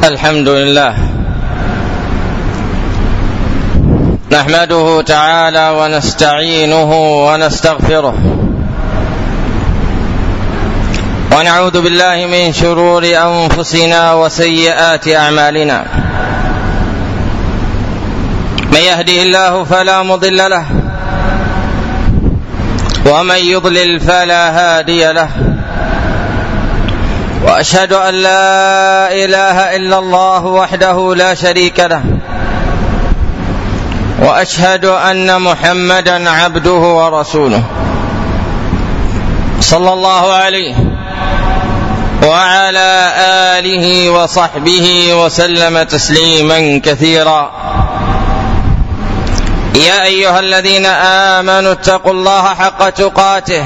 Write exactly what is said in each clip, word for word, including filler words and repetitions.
الحمد لله نحمده تعالى ونستعينه ونستغفره ونعوذ بالله من شرور أنفسنا وسيئات أعمالنا. من يهده الله فلا مضل له ومن يضلل فلا هادي له، وأشهد أن لا إله إلا الله وحده لا شريك له، وأشهد أن محمدا عبده ورسوله صلى الله عليه وعلى آله وصحبه وسلم تسليما كثيرا. يا أيها الذين آمنوا اتقوا الله حق تقاته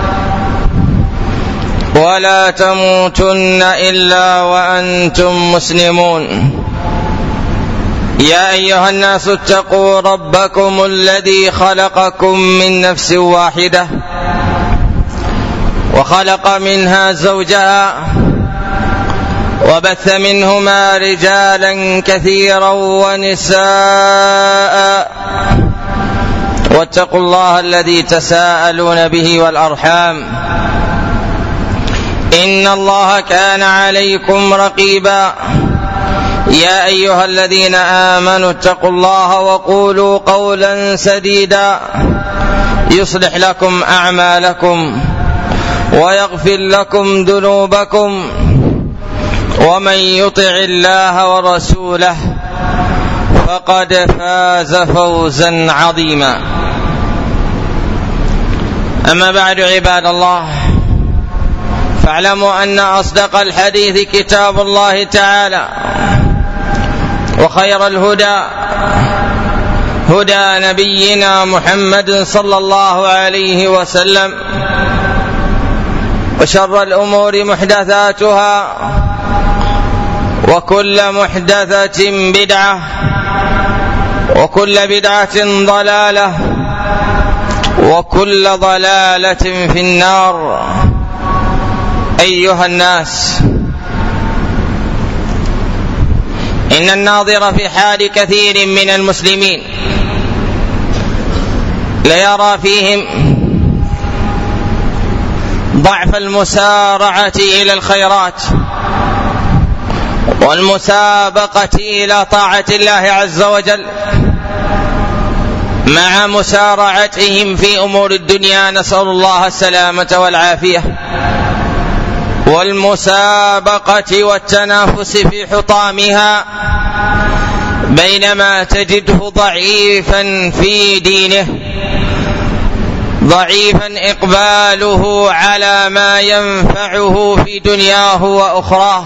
ولا تموتن إلا وأنتم مسلمون. يا أيها الناس اتقوا ربكم الذي خلقكم من نفس واحدة وخلق منها زوجها وبث منهما رجالا كثيرا ونساء، واتقوا الله الذي تساءلون به والأرحام إن الله كان عليكم رقيبا. يا أيها الذين آمنوا اتقوا الله وقولوا قولا سديدا يصلح لكم أعمالكم ويغفر لكم ذنوبكم، ومن يطع الله ورسوله فقد فاز فوزا عظيما. أما بعد عباد الله، فاعلموا أن أصدق الحديث كتاب الله تعالى، وخير الهدى هدى نبينا محمد صلى الله عليه وسلم، وشر الأمور محدثاتها، وكل محدثة بدعة، وكل بدعة ضلالة، وكل ضلالة في النار. أيها الناس، إن الناظر في حال كثير من المسلمين ليرى فيهم ضعف المسارعة إلى الخيرات والمسابقة إلى طاعة الله عز وجل، مع مسارعتهم في أمور الدنيا، نسأل الله السلامة والعافية، والمسابقة والتنافس في حطامها، بينما تجده ضعيفا في دينه، ضعيفا إقباله على ما ينفعه في دنياه وأخراه.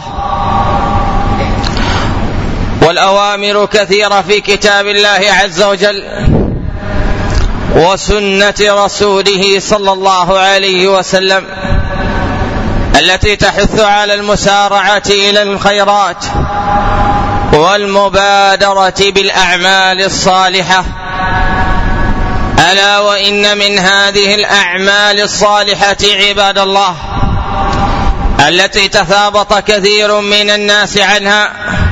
والأوامر كثيرة في كتاب الله عز وجل وسنة رسوله صلى الله عليه وسلم التي تحث على المسارعة إلى الخيرات والمبادرة بالأعمال الصالحة. ألا وإن من هذه الأعمال الصالحة عباد الله التي تثابط كثير من الناس عنها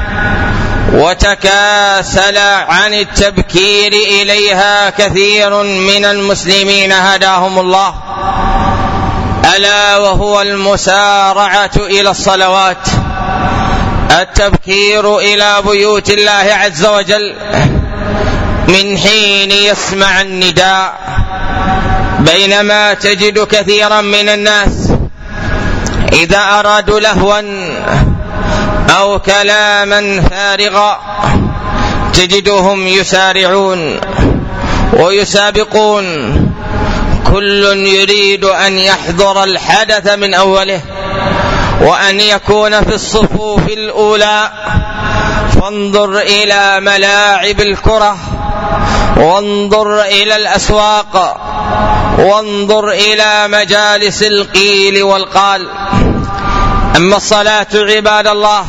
وتكاسل عن التبكير إليها كثير من المسلمين هداهم الله، ألا وهو المسارعة إلى الصلوات، التبكير إلى بيوت الله عز وجل من حين يسمع النداء، بينما تجد كثيرا من الناس إذا أرادوا لهوا أو كلاما فارغا تجدهم يسارعون ويسابقون، كل يريد أن يحضر الحدث من أوله وأن يكون في الصفوف الأولى. فانظر إلى ملاعب الكرة، وانظر إلى الأسواق، وانظر إلى مجالس القيل والقال. أما الصلاة عباد الله،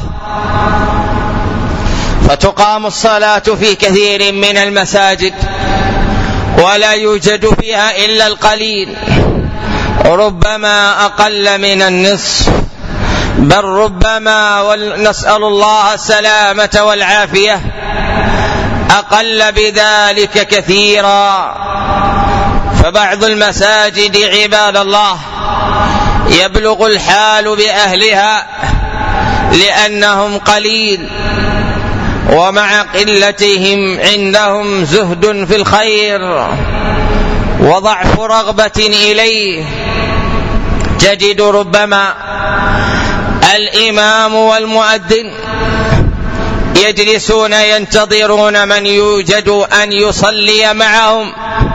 فتقام الصلاة في كثير من المساجد ولا يوجد فيها إلا القليل، ربما أقل من النصف، بل ربما ونسأل الله السلامة والعافية أقل بذلك كثيرا. فبعض المساجد عباد الله يبلغ الحال بأهلها لأنهم قليل، ومع قلتهم عندهم زهد في الخير وضعف رغبة إليه. تجد ربما الإمام والمؤذن يجلسون ينتظرون من يوجد أن يصلي معهم،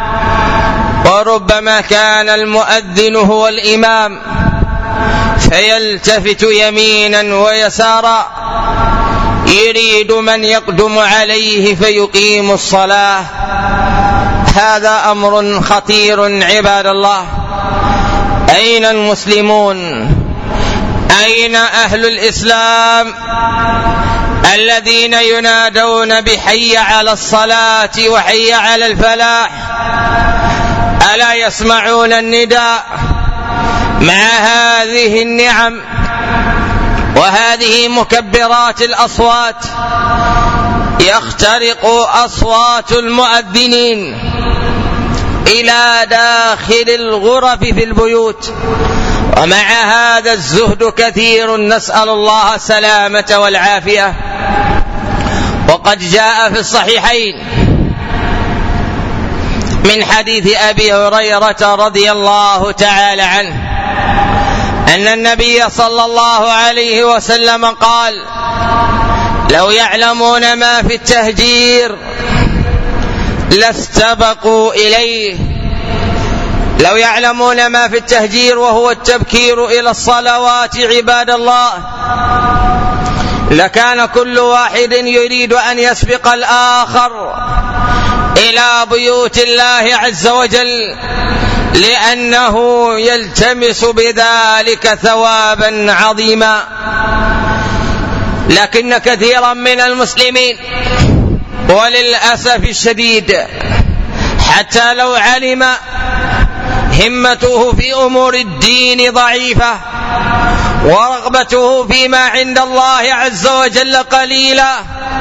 وربما كان المؤذن هو الإمام فيلتفت يمينا ويسارا يريد من يقدم عليه فيقيم الصلاة. هذا أمر خطير عباد الله. أين المسلمون؟ أين أهل الإسلام الذين ينادون بحي على الصلاة وحي على الفلاح؟ ألا يسمعون النداء؟ مع هذه النعم وهذه مكبرات الأصوات يخترق أصوات المؤذنين إلى داخل الغرف في البيوت، ومع هذا الزهد كثير، نسأل الله السلامة والعافية. وقد جاء في الصحيحين من حديث أبي هريرة رضي الله تعالى عنه أن النبي صلى الله عليه وسلم قال: لو يعلمون ما في التهجير لاستبقوا إليه. لو يعلمون ما في التهجير وهو التبكير إلى الصلوات عباد الله لكان كل واحد يريد أن يسبق الآخر إلى بيوت الله عز وجل، لأنه يلتمس بذلك ثوابا عظيما. لكن كثيرا من المسلمين وللأسف الشديد حتى لو علم همته في أمور الدين ضعيفة ورغبته فيما عند الله عز وجل قليلة،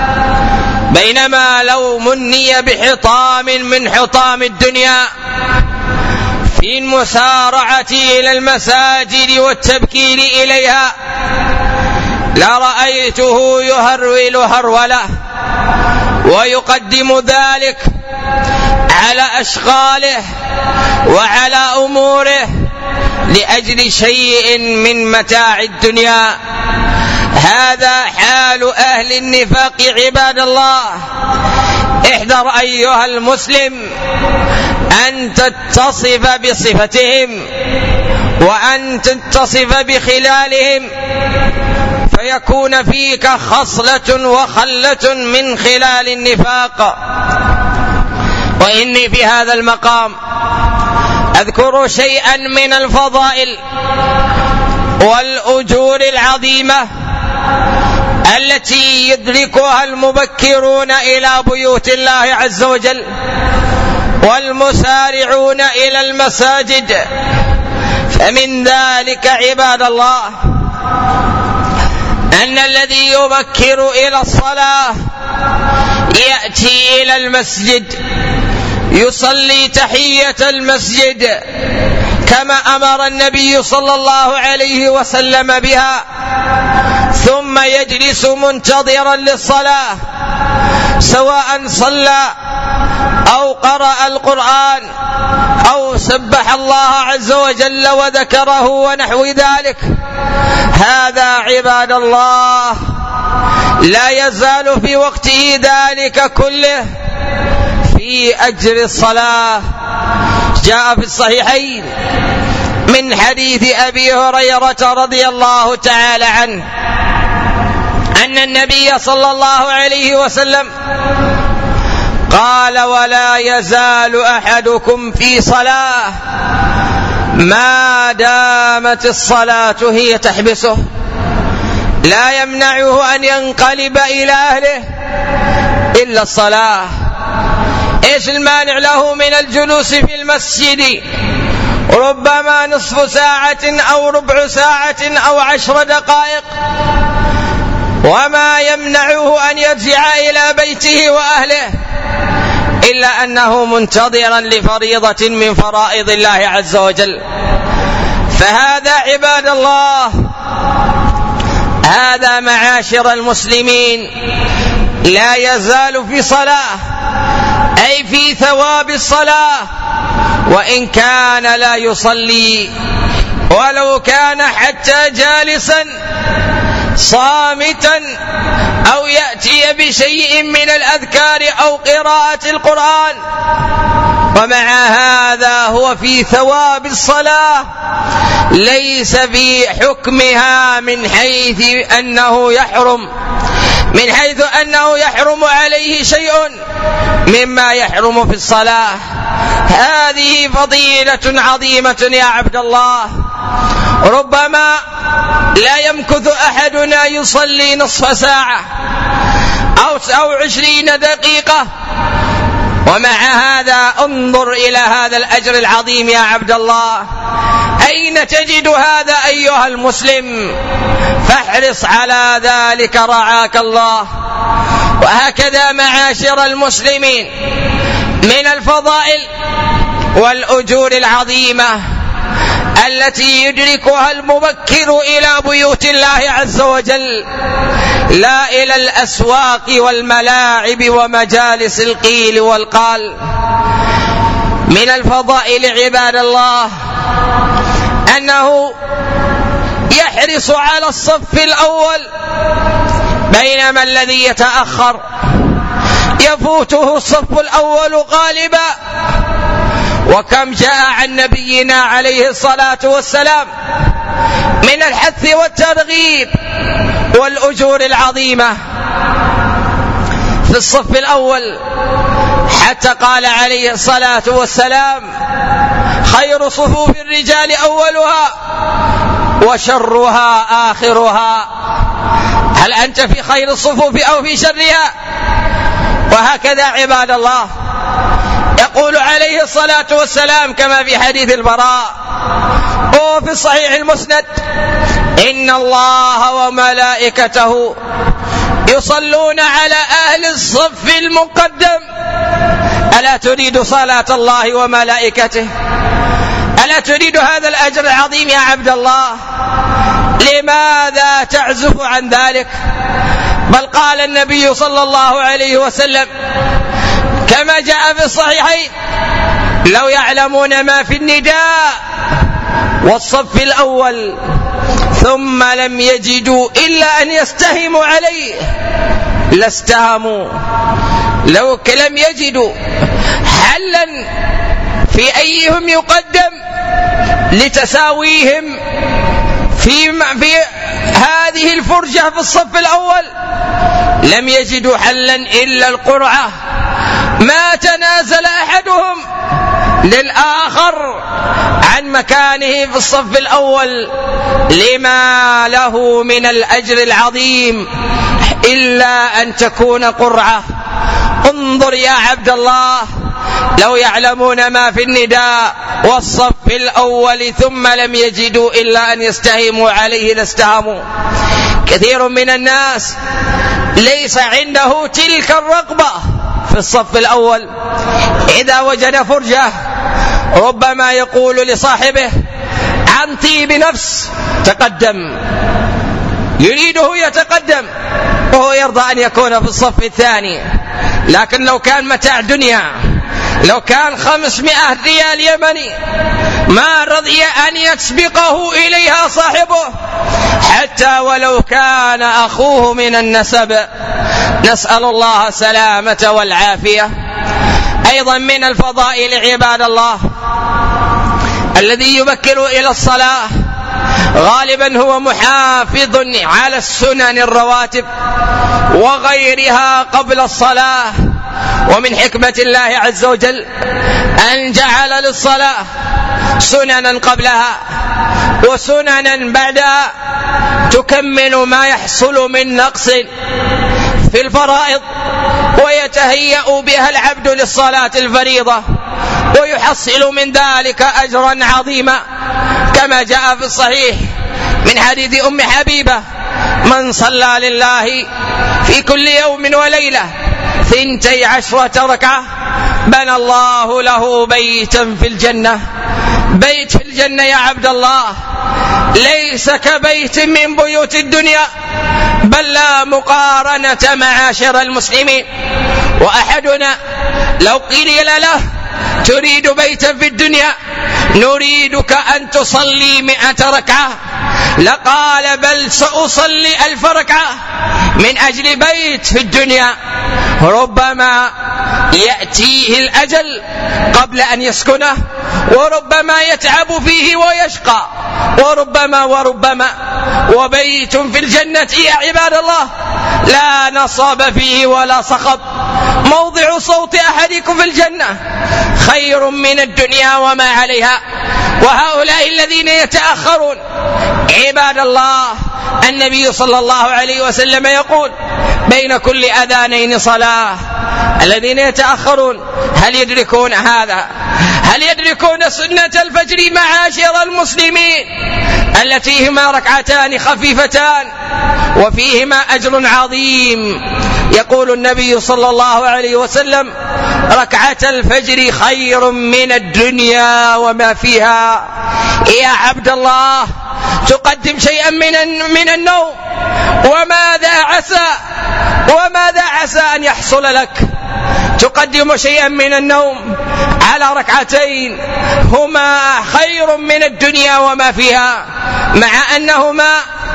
بينما لو مني بحطام من حطام الدنيا في المسارعة إلى المساجد والتبكير إليها لرأيته يهرول هرولة ويقدم ذلك على أشغاله وعلى أموره لأجل شيء من متاع الدنيا. هذا حال أهل النفاق عباد الله. احذر أيها المسلم أن تتصف بصفتهم وأن تتصف بخلالهم فيكون فيك خصلة وخلة من خلال النفاق. وإني في هذا المقام أذكر شيئا من الفضائل والأجور العظيمة التي يدركها المبكرون إلى بيوت الله عز وجل والمسارعون إلى المساجد. فمن ذلك عباد الله أن الذي يبكر إلى الصلاة يأتي إلى المسجد يصلي تحية المسجد كما أمر النبي صلى الله عليه وسلم بها، ثم يجلس منتظرا للصلاة سواء صلى أو قرأ القرآن أو سبح الله عز وجل وذكره ونحو ذلك. هذا عباد الله لا يزال في وقته ذلك كله في أجر الصلاة. جاء في الصحيحين من حديث أبي هريرة رضي الله تعالى عنه أن النبي صلى الله عليه وسلم قال: ولا يزال أحدكم في صلاة ما دامت الصلاة هي تحبسه، لا يمنعه أن ينقلب إلى أهله إلا الصلاة. إيش المانع له من الجلوس في المسجد ربما نصف ساعة أو ربع ساعة أو عشر دقائق، وما يمنعه أن يرجع إلى بيته وأهله إلا أنه منتظرا لفريضة من فرائض الله عز وجل. فهذا عباد الله، هذا معاشر المسلمين لا يزال في صلاة، أي في ثواب الصلاة، وإن كان لا يصلي، ولو كان حتى جالسا صامتا أو يأتي بشيء من الأذكار أو قراءة القرآن، ومع هذا هو في ثواب الصلاة، ليس في حكمها من حيث أنه يحرم من حيث أنه يحرم عليه شيء مما يحرم في الصلاة. هذه فضيلة عظيمة يا عبد الله. ربما لا يمكث أحدنا يصلي نصف ساعة أو عشرين دقيقة، ومع هذا انظر إلى هذا الأجر العظيم يا عبد الله. أين تجد هذا أيها المسلم؟ فاحرص على ذلك رعاك الله. وهكذا معاشر المسلمين من الفضائل والأجور العظيمة التي يدركها المبكر إلى بيوت الله عز وجل، لا إلى الأسواق والملاعب ومجالس القيل والقال. من الفضائل عباد الله أنه يحرص على الصف الأول، بينما الذي يتأخر يفوته الصف الأول غالبا. وكم جاء عن نبينا عليه الصلاة والسلام من الحث والترغيب والأجور العظيمة في الصف الأول، حتى قال عليه الصلاة والسلام: خير صفوف الرجال أولها وشرها آخرها. هل أنت في خير الصفوف أو في شرها؟ وهكذا عباد الله يقول عليه الصلاة والسلام كما في حديث البراء وفي الصحيح المسند: إن الله وملائكته يصلون على أهل الصف المقدم. ألا تريد صلاة الله وملائكته؟ ألا تريد هذا الأجر العظيم يا عبد الله؟ لماذا تعزف عن ذلك؟ بل قال النبي صلى الله عليه وسلم كما جاء في الصحيحين: لو يعلمون ما في النداء والصف الأول ثم لم يجدوا إلا أن يستهموا عليه لاستهموا. لو لم يجدوا حلا في أيهم يقدم لتساويهم في في هذه الفرجة في الصف الأول، لم يجدوا حلا إلا القرعة، ما تنازل أحدهم للآخر عن مكانه في الصف الأول لما له من الأجر العظيم إلا أن تكون قرعة. انظر يا عبد الله، لو يعلمون ما في النداء والصف الأول ثم لم يجدوا إلا أن يستهموا عليه لاستهموا. كثير من الناس ليس عنده تلك الرغبة في الصف الأول، إذا وجد فرجة ربما يقول لصاحبه عن طيب نفس تقدم، يريده يتقدم وهو يرضى أن يكون في الصف الثاني. لكن لو كان متاع دنيا، لو كان خمسمائة ريال يمني، ما رضي أن يسبقه إليها صاحبه حتى ولو كان أخوه من النسب. نسأل الله السلامة والعافية. أيضا من الفضائل عباد الله الذي يبكر إلى الصلاة غالبا هو محافظ على السنن الرواتب وغيرها قبل الصلاة. ومن حكمة الله عز وجل أن جعل للصلاة سننا قبلها وسننا بعدها تكمل ما يحصل من نقص في الفرائض، ويتهيأ بها العبد للصلاة الفريضة. ويحصل من ذلك أجرا عظيما، كما جاء في الصحيح من حديث أم حبيبة: من صلى لله في كل يوم وليلة ثنتي عشرة ركعة بنى الله له بيتا في الجنة. بيت في الجنة يا عبد الله ليس كبيت من بيوت الدنيا، بل لا مقارنة معاشر المسلمين. وأحدنا لو قيل له: تريد بيتا في الدنيا؟ نريدك أن تصلي مئة ركعة، لقال: بل سأصلي ألف ركعة من أجل بيت في الدنيا. ربما يأتيه الأجل قبل أن يسكنه، وربما يتعب فيه ويشقى، وربما وربما وبيت في الجنة يا عباد الله لا نصب فيه ولا صخب. موضع صوت أحدكم في الجنة خير من الدنيا وما عليها. وهؤلاء الذين يتأخرون عباد الله، النبي صلى الله عليه وسلم يقول: بين كل أذانين صلاة. الذين يتأخرون هل يدركون هذا؟ هل يدركون سنة الفجر معاشر المسلمين التي هما ركعتان خفيفتان وفيهما أجر عظيم؟ يقول النبي صلى الله عليه وسلم: ركعة الفجر خير من الدنيا وما فيها. يا عبد الله، تقدم شيئا من من النوم، وماذا عسى وماذا عسى أن يحصل لك؟ تقدم شيئا من النوم على ركعتين هما خير من الدنيا وما فيها، مع أنهما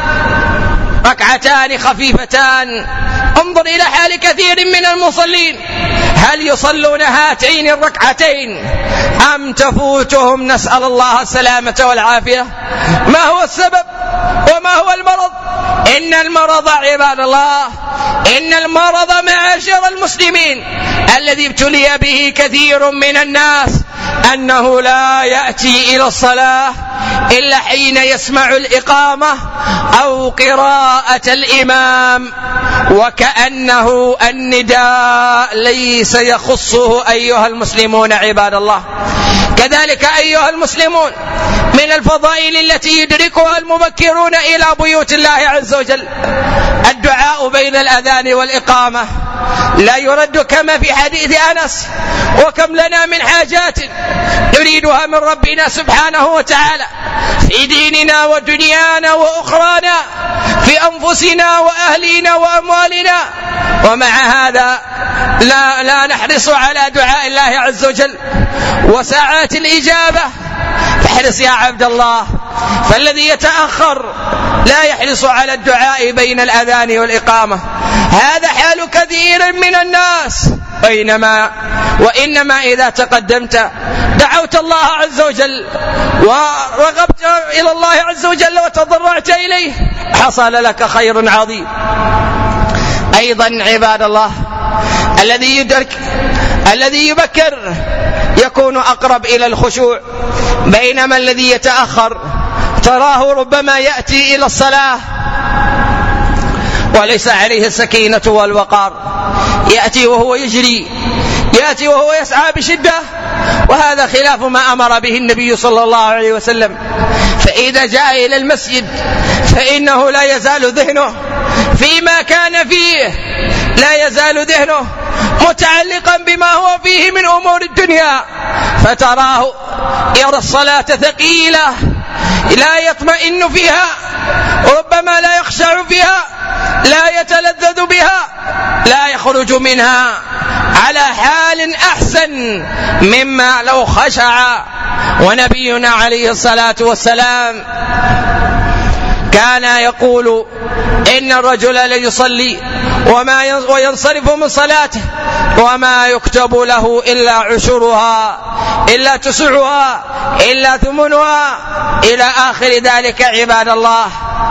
ركعتان خفيفتان. انظر إلى حال كثير من المصلين، هل يصلون هاتين الركعتين أم تفوتهم؟ نسأل الله السلامة والعافية. ما هو السبب وما هو المرض؟ إن المرض عباد الله، إن المرض معاشر المسلمين الذي ابتلي به كثير من الناس أنه لا يأتي إلى الصلاة إلا حين يسمع الإقامة أو قراءة الإمام، وكأنه النداء ليس يخصه أيها المسلمون عباد الله. كذلك أيها المسلمون، من الفضائل التي يدركها المبكرون إلى بيوت الله عز وجل الدعاء بين الأذان والإقامة. لا يرد كما في حديث أنس: وكم لنا من حاجات نريدها من ربنا سبحانه وتعالى في ديننا ودنيانا وأخرانا، في أنفسنا وأهلنا وأموالنا، ومع هذا لا, لا نحرص على دعاء الله عز وجل وساعات الإجابة. فاحرص يا عبد الله، فالذي يتأخر لا يحرص على الدعاء بين الأذان والإقامة. هذا حال كثير من الناس. بينما وإنما إذا تقدمت دعوت الله عز وجل ورغبت إلى الله عز وجل وتضرعت إليه حصل لك خير عظيم. أيضا عباد الله، الذي يدرك الذي يبكر يكون أقرب إلى الخشوع، بينما الذي يتأخر تراه ربما يأتي إلى الصلاة وليس عليه السكينة والوقار، يأتي وهو يجري، يأتي وهو يسعى بشدة، وهذا خلاف ما أمر به النبي صلى الله عليه وسلم. فإذا جاء إلى المسجد فإنه لا يزال ذهنه فيما كان فيه، لا يزال ذهنه متعلقا بما هو فيه من أمور الدنيا، فتراه يرى الصلاة ثقيلة لا يطمئن فيها، ربما لا يخشع فيها، لا يتلذذ بها، لا يخرج منها على حال أحسن مما لو خشع. ونبينا عليه الصلاة والسلام كان يقول: إن الرجل ليصلي وما وينصرف من صلاته وما يكتب له إلا عشرها إلا تسعها إلا ثمنها إلى آخر ذلك عباد الله.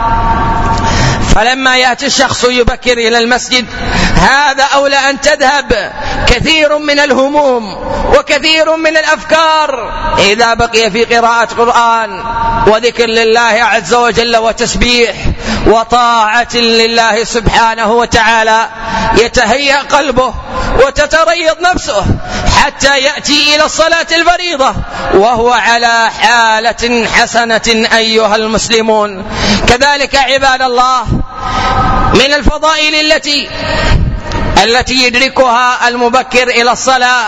فلما يأتي الشخص يبكر إلى المسجد هذا أولى أن تذهب كثير من الهموم وكثير من الأفكار إذا بقي في قراءة قرآن وذكر لله عز وجل وتسبيح وطاعة لله سبحانه وتعالى، يتهيأ قلبه وتتريض نفسه حتى يأتي إلى الصلاة الفريضة وهو على حالة حسنة أيها المسلمون. كذلك عباد الله من الفضائل التي التي يدركها المبكر إلى الصلاة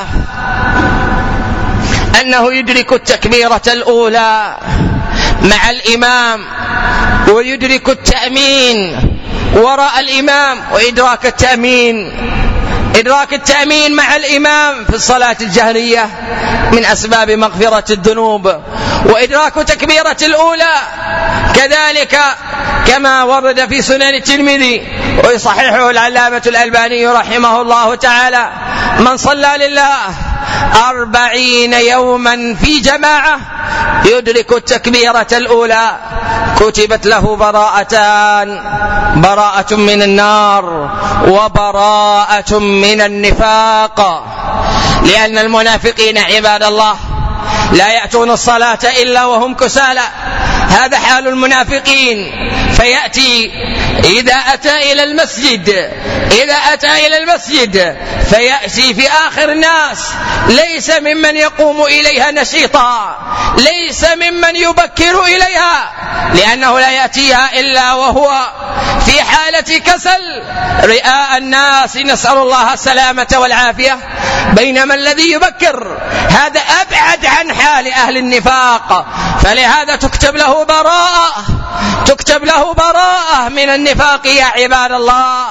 أنه يدرك التكبيرة الأولى مع الإمام، ويدرك التأمين وراء الإمام، وإدراك التأمين إدراك التأمين مع الإمام في الصلاة الجهرية من أسباب مغفرة الذنوب، وإدراك تكبيرة الأولى كذلك كما ورد في سنن الترمذي ويصححه العلامة الألباني رحمه الله تعالى: من صلى لله أربعين يوما في جماعة يدرك التكبيرة الأولى كتبت له براءتان: براءة من النار وبراءة من النفاق. لأن المنافقين عباد الله لا يأتون الصلاة إلا وهم كسالى، هذا حال المنافقين. فيأتي إذا أتى إلى المسجد إذا أتى إلى المسجد فيأتي في آخر الناس، ليس ممن يقوم إليها نشيطا، ليس ممن يبكر إليها، لأنه لا يأتيها إلا وهو في حالة كسل رئاء الناس، نسأل الله السلامة والعافية. بينما الذي يبكر هذا أبعد عن حال أهل النفاق، فلهذا تكتب له براءة تكتب له براءة من النفاق يا عباد الله.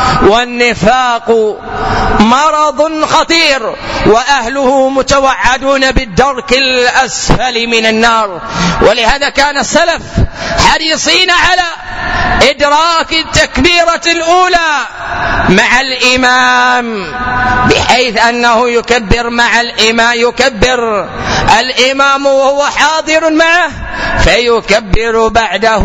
والنفاق مرض خطير وأهله متوعدون بالدرك الأسفل من النار، ولهذا كان السلف حريصين على إدراك التكبيرة الأولى مع الإمام، بحيث أنه يكبر مع الإمام يكبر الإمام وهو حاضر معه فيكبر بعده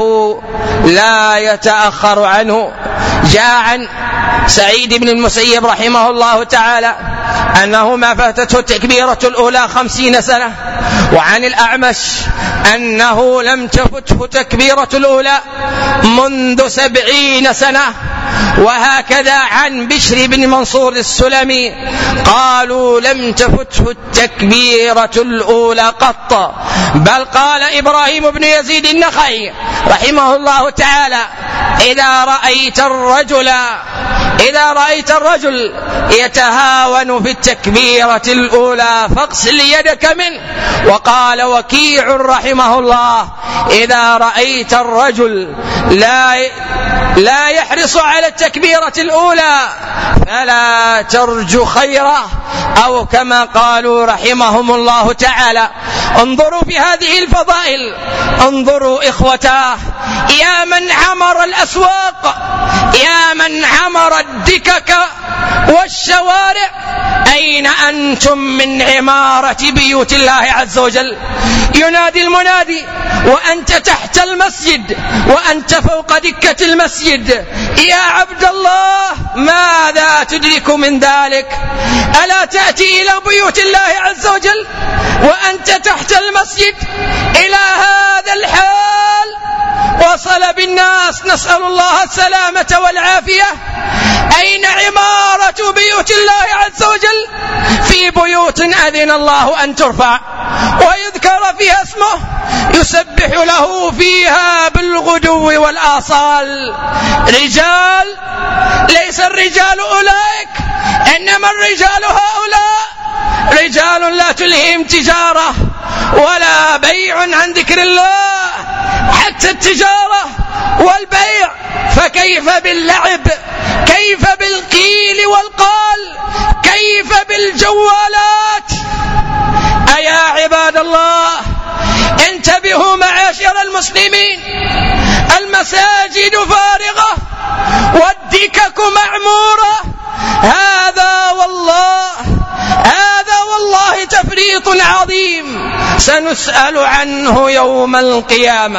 لا يتأخر عنه. جاء عن سعيد بن المسيب رحمه الله تعالى أنه ما فاتته التكبيرة الأولى خمسين سنة، وعن الأعمش أنه لم تفته تكبيرة الأولى منذ سبعين سنة، وهكذا عن بشر بن منصور السلمي قالوا لم تفته التكبيرة الأولى قط. بل قال إبراهيم بن يزيد النخعي رحمه الله تعالى: إذا رأيت الرجل إذا رأيت الرجل يتهاون في التكبيرة الأولى فاغسل يدك منه. وقال وكيع رحمه الله: إذا رأيت الرجل لا لا يحرص على التكبيرة الأولى فلا ترجو خيره، أو كما قالوا رحمهم الله تعالى. انظروا في هذه الفضائل، انظروا إخوتاه، يا من عمر الأسواق، يا من عمر الدكك والشوارع، أين أنتم من عمارة بيوت الله عز وجل؟ ينادي المنادي وأنت تحت المسجد وأنت فوق دكة المسجد: يا عبد الله ماذا تدرك من ذلك؟ ألا تأتي إلى بيوت الله عز وجل وأنت تحت المسجد؟ إلى هذا الحال وصل بالناس، نسأل الله السلامة والعافية. أين عمارة بيوت الله عز وجل؟ في بيوت أذن الله أن ترفع ويذكر فيها اسمه، يسبح له فيها بالغدو والآصال. رجال، ليس الرجال أولئك، إنما الرجال هؤلاء، رجال لا تلهيهم تجارة ولا بيع عن ذكر الله، حتى التجارة والبيع، فكيف باللعب؟ كيف بالقيل والقال؟ كيف بالجوالات؟ أيا عباد الله انتبهوا معاشر المسلمين، المساجد فارغة والدكك معمورة، هذا والله هذا والله تفريط عظيم سنسأل عنه يوم القيامة.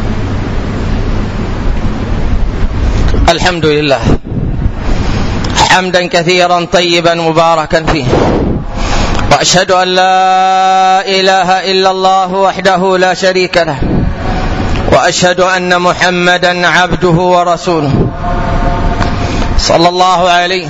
الحمد لله حمدا كثيرا طيبا مباركا فيه، وأشهد أن لا إله إلا الله وحده لا شريك له، وأشهد أن محمدا عبده ورسوله صلى الله عليه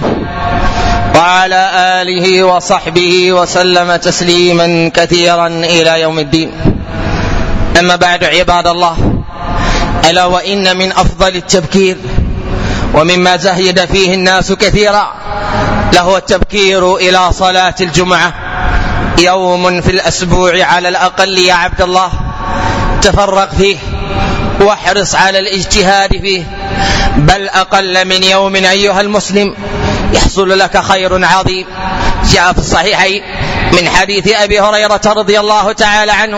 وعلى آله وصحبه وسلم تسليما كثيرا إلى يوم الدين. أما بعد، عباد الله، ألا وإن من أفضل التبكير ومما زهد فيه الناس كثيرا له التبكير إلى صلاة الجمعة، يوم في الأسبوع على الأقل يا عبد الله تفرق فيه واحرص على الاجتهاد فيه، بل أقل من يوم أيها المسلم يحصل لك خير عظيم. جاء في الصحيحين من حديث أبي هريرة رضي الله تعالى عنه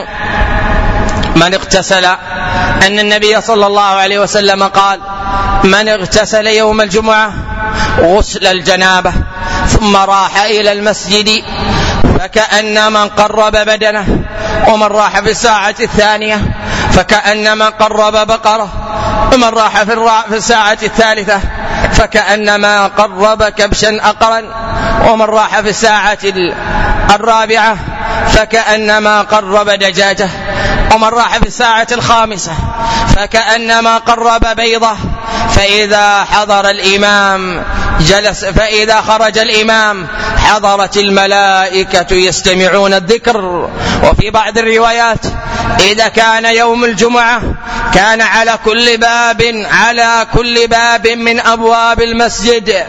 من اغتسل أن النبي صلى الله عليه وسلم قال: من اغتسل يوم الجمعة غسل الجنابة ثم راح إلى المسجد فكأنما قرب بدنه، ومن راح في الساعة الثانية فكأنما قرب بقرة، ومن راح في الساعة الثالثة فكأنما قرب كبشا أقرا، ومن راح في الساعة الرابعة فكأنما قرب دجاجة، ومن راح في الساعة الخامسة فكأنما قرب بيضة. فإذا حضر الإمام جلس، فإذا خرج الإمام حضرت الملائكة يستمعون الذكر. وفي بعض الروايات إذا كان يوم الجمعة كان على كل باب على كل باب من أبواب المسجد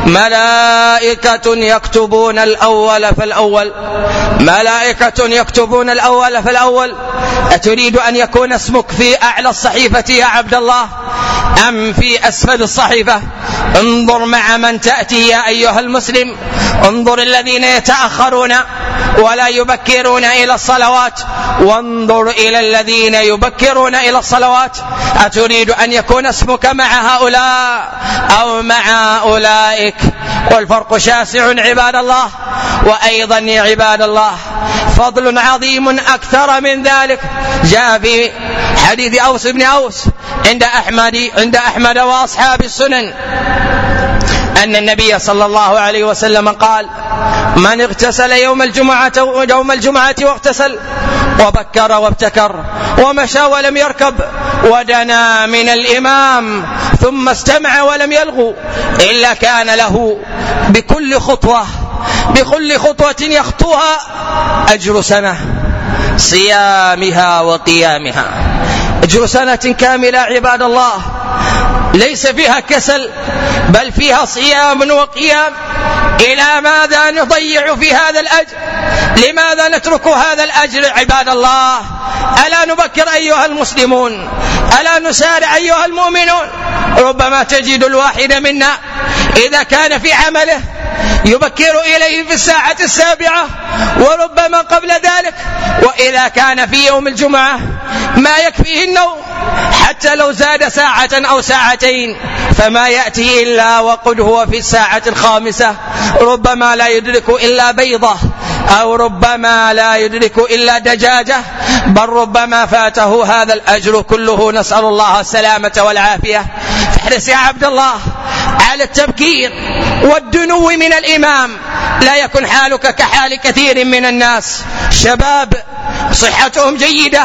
ملائكة يكتبون الأول فالأول ملائكة يكتبون الأول فالأول. أتريد أن يكون اسمك في أعلى الصحيفة يا عبد الله أم في أسفل الصحيفة؟ انظر مع من تأتي يا أيها المسلم، انظر الذين يتأخرون ولا يبكرون إلى الصلوات، وانظر إلى الذين يبكرون إلى الصلوات. أتريد أن يكون اسمك مع هؤلاء أو مع أولئك؟ والفرق شاسع عباد الله. وأيضا يا عباد الله فضل عظيم أكثر من ذلك جاء في حديث أوس بن أوس عند أحمد عند أحمد وأصحاب السنن أن النبي صلى الله عليه وسلم قال: من اغتسل يوم الجمعة يوم الجمعة واغتسل وبكر وابتكر ومشى ولم يركب ودنا من الإمام ثم استمع ولم يلغو إلا كان له بكل خطوة بكل خطوة يخطوها أجر سنة صيامها وقيامها. أجر سنة كاملة عباد الله، ليس فيها كسل بل فيها صيام وقيام. إلى ماذا نضيع في هذا الأجر؟ لماذا نترك هذا الأجر عباد الله؟ ألا نبكر أيها المسلمون؟ ألا نسارع أيها المؤمنون؟ ربما تجد الواحد منا إذا كان في عمله يبكر إليه في الساعة السابعة وربما قبل ذلك، وإذا كان في يوم الجمعة ما يكفيه النوم حتى لو زاد ساعة أو ساعتين، فما يأتي إلا وقد هو في الساعة الخامسة، ربما لا يدرك إلا بيضة أو ربما لا يدرك إلا دجاجة، بل ربما فاته هذا الأجر كله. نسأل الله السلامة والعافية. فاحرص يا عبد الله على التبكير والدنو من الإمام، لا يكن حالك كحال كثير من الناس، شباب صحتهم جيدة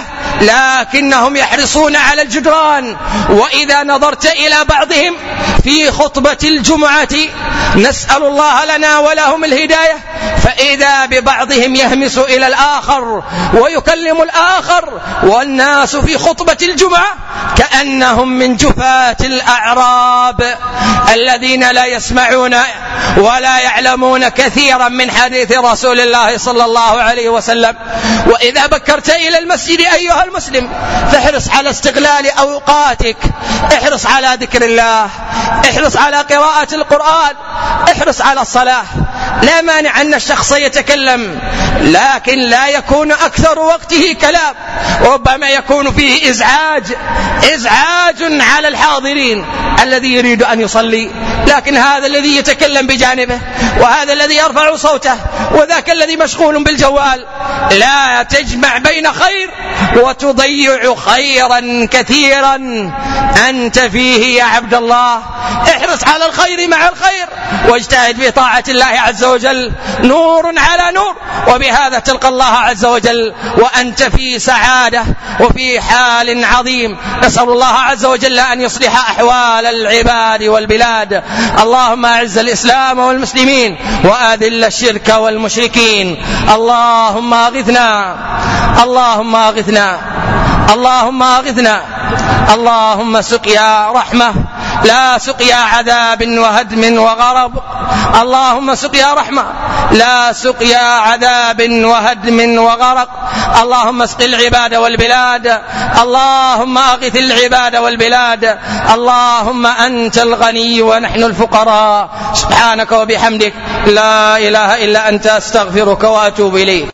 لكنهم يحرصون على الجدران. وإذا نظرت إلى بعضهم في خطبة الجمعة، نسأل الله لنا ولهم الهداية، فإذا ببعضهم يهمس إلى الآخر ويكلم الآخر، والناس في خطبة الجمعة كأنهم من جفاة الأعراب الذين لا يسمعون ولا يعلمون كثيرا من حديث رسول الله صلى الله عليه وسلم. وإذا بكرت إلى المسجد أيها المسلم فاحرص على استغلال أوقاتك، احرص على ذكر الله، احرص على قراءة القرآن، احرص على الصلاة. لا مانع أن الشخص يتكلم، لكن لا يكون أكثر وقته كلام، ربما يكون فيه إزعاج إزعاج على الحاضرين الذي يريد أن يصلي، لكن هذا الذي يتكلم بجانبه، وهذا الذي يرفع صوته، وذاك الذي مشغول بالجوال. لا تجمع بين خير وتضيع خيرا كثيرا أنت فيه يا عبد الله. احرص على الخير مع الخير، واجتهد في طاعة الله عز وجل، نور على نور، وبهذا تلقى الله عز وجل وأنت في سعادة وفي حال عظيم. نسأل الله عز وجل أن يصلح أحوال العباد والبلاد. اللهم أعز الإسلام والمسلمين وأذل الشرك والمشركين. اللهم أغثنا اللهم أغثنا اللهم أغثنا اللهم سقيا رحمة لا سقيا عذاب وهدم وغرب. اللهم سقيا رحمة لا سقيا عذاب وهدم وغرق. اللهم اسق العباد والبلاد. اللهم أغث العباد والبلاد. اللهم أنت الغني ونحن الفقراء. سبحانك وبحمدك لا إله إلا أنت، أستغفرك وأتوب إليك.